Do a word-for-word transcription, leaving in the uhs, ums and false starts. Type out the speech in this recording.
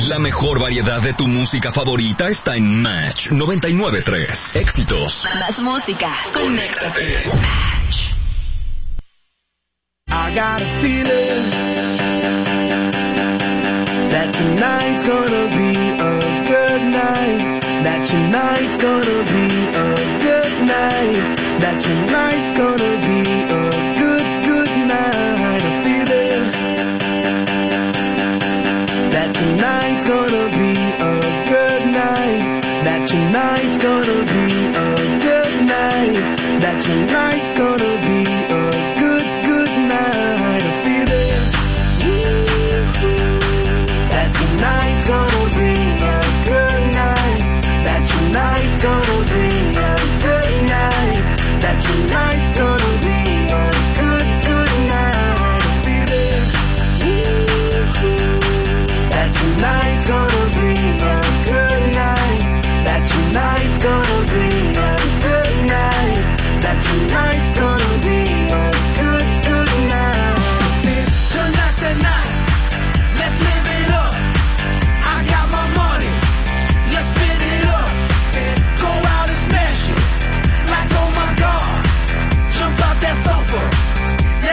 La mejor variedad de tu música favorita está en Match noventa y nueve punto tres. Éxitos. Más música. Conéctate. Match. I got a feeling that tonight's gonna be a good night. That tonight's gonna be a good night. That tonight's gonna be a good, good night. I feel it. That tonight's gonna be a good night. That tonight's gonna be a good night. That tonight's gonna be